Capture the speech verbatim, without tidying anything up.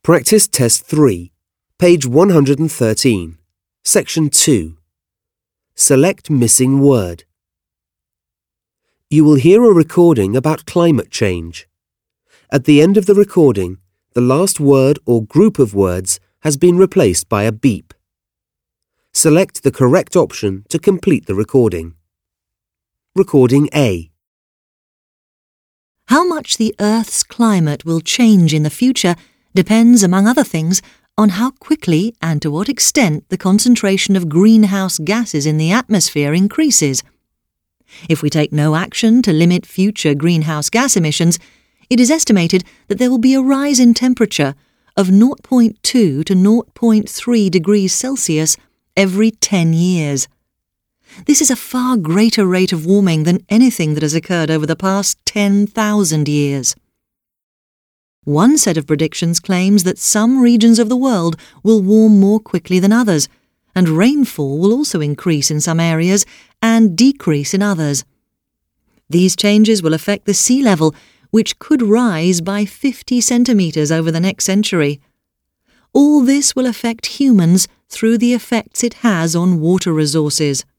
Practice Test three, page one hundred thirteen, Section two. Select missing word. You will hear a recording about climate change. At the end of the recording, the last word or group of words has been replaced by a beep. Select the correct option to complete the recording. Recording A. How much the Earth's climate will change in the future depends, among other things, on how quickly and to what extent the concentration of greenhouse gases in the atmosphere increases. If we take no action to limit future greenhouse gas emissions, it is estimated that there will be a rise in temperature of zero point two to zero point three degrees Celsius every ten years. This is a far greater rate of warming than anything that has occurred over the past ten thousand years. One set of predictions claims that some regions of the world will warm more quickly than others, and rainfall will also increase in some areas and decrease in others. These changes will affect the sea level, which could rise by fifty centimetres over the next century. All this will affect humans through the effects it has on water resources.